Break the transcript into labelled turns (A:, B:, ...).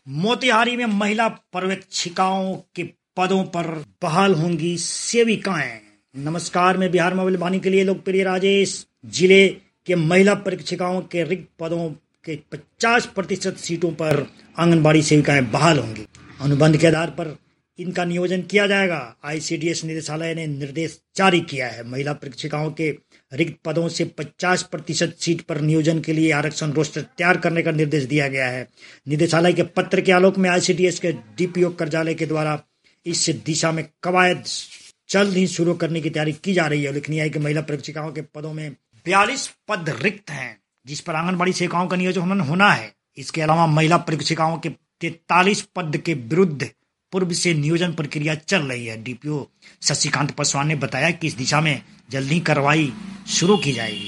A: मोतिहारी में महिला पर्यवेक्षिकाओं के पदों पर बहाल होंगी सेविकाएं। नमस्कार, मैं बिहार मोबाइल वाणी के लिए लोकप्रिय राजेश। जिले के महिला पर्यवेक्षिकाओं के रिक्त पदों के 50% सीटों पर आंगनबाड़ी सेविकाएं बहाल होंगी। अनुबंध के आधार पर इनका नियोजन किया जाएगा। आईसीडीएस निदेशालय ने निर्देश जारी किया है। महिला पर्यवेक्षिकाओं के रिक्त पदों से 50% सीट पर नियोजन के लिए आरक्षण रोस्टर तैयार करने का निर्देश दिया गया है। निदेशालय के पत्र के आलोक में आईसीडीएस के डीपीओ कार्यालय के द्वारा इस दिशा में कवायद जल्द ही शुरू करने की तैयारी की जा रही है। उल्लेखनीय है कि महिला पर्यवेक्षिकाओं के पदों में 42 पद रिक्त हैं, जिस पर आंगनबाड़ी सेविकाओं का नियोजन होना है। इसके अलावा महिला पर्यवेक्षिकाओं के 43 पद के विरुद्ध पूर्व से नियोजन प्रक्रिया चल रही है। डीपीओ शशिकांत पासवान ने बताया कि इस दिशा में जल्द ही कार्रवाई शुरू की जाएगी।